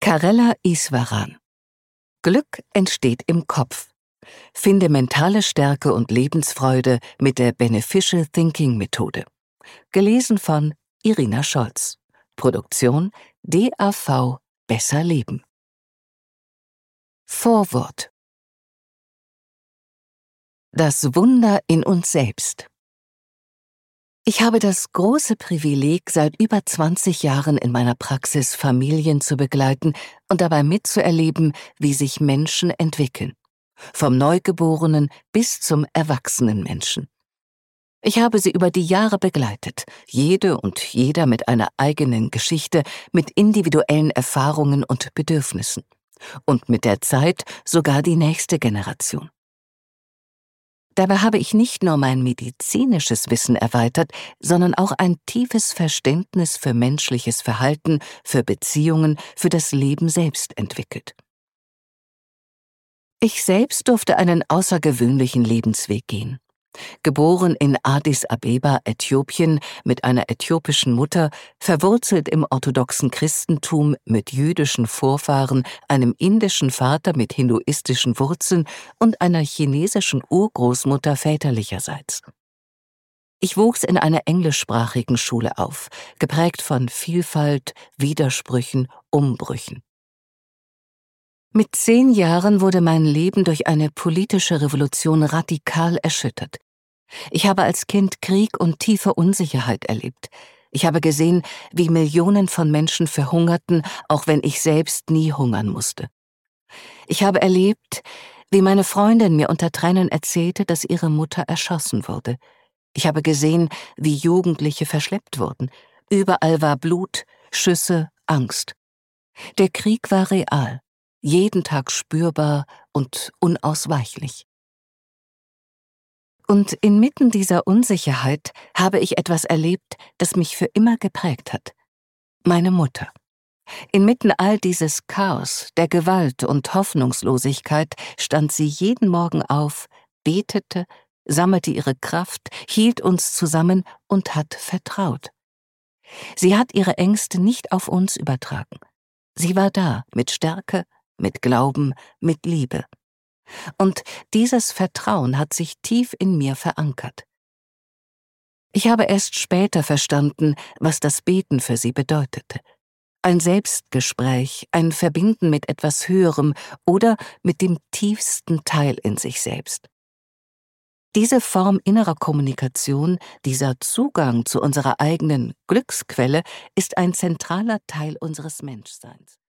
Karela Iswaran. Glück entsteht im Kopf. Finde mentale Stärke und Lebensfreude mit der Beneficial Thinking Methode. Gelesen von Irina Scholz. Produktion DAV Besser Leben. Vorwort. Das Wunder in uns selbst. Ich habe das große Privileg, seit über 20 Jahren in meiner Praxis Familien zu begleiten und dabei mitzuerleben, wie sich Menschen entwickeln. Vom Neugeborenen bis zum erwachsenen Menschen. Ich habe sie über die Jahre begleitet, jede und jeder mit einer eigenen Geschichte, mit individuellen Erfahrungen und Bedürfnissen. Und mit der Zeit sogar die nächste Generation. Dabei habe ich nicht nur mein medizinisches Wissen erweitert, sondern auch ein tiefes Verständnis für menschliches Verhalten, für Beziehungen, für das Leben selbst entwickelt. Ich selbst durfte einen außergewöhnlichen Lebensweg gehen. Geboren in Addis Abeba, Äthiopien, mit einer äthiopischen Mutter, verwurzelt im orthodoxen Christentum mit jüdischen Vorfahren, einem indischen Vater mit hinduistischen Wurzeln und einer chinesischen Urgroßmutter väterlicherseits. Ich wuchs in einer englischsprachigen Schule auf, geprägt von Vielfalt, Widersprüchen, Umbrüchen. Mit 10 Jahren wurde mein Leben durch eine politische Revolution radikal erschüttert. Ich habe als Kind Krieg und tiefe Unsicherheit erlebt. Ich habe gesehen, wie Millionen von Menschen verhungerten, auch wenn ich selbst nie hungern musste. Ich habe erlebt, wie meine Freundin mir unter Tränen erzählte, dass ihre Mutter erschossen wurde. Ich habe gesehen, wie Jugendliche verschleppt wurden. Überall war Blut, Schüsse, Angst. Der Krieg war real. Jeden Tag spürbar und unausweichlich. Und inmitten dieser Unsicherheit habe ich etwas erlebt, das mich für immer geprägt hat. Meine Mutter. Inmitten all dieses Chaos, der Gewalt und Hoffnungslosigkeit stand sie jeden Morgen auf, betete, sammelte ihre Kraft, hielt uns zusammen und hat vertraut. Sie hat ihre Ängste nicht auf uns übertragen. Sie war da, mit Stärke, mit Glauben, mit Liebe. Und dieses Vertrauen hat sich tief in mir verankert. Ich habe erst später verstanden, was das Beten für sie bedeutete. Ein Selbstgespräch, ein Verbinden mit etwas Höherem oder mit dem tiefsten Teil in sich selbst. Diese Form innerer Kommunikation, dieser Zugang zu unserer eigenen Glücksquelle, ist ein zentraler Teil unseres Menschseins.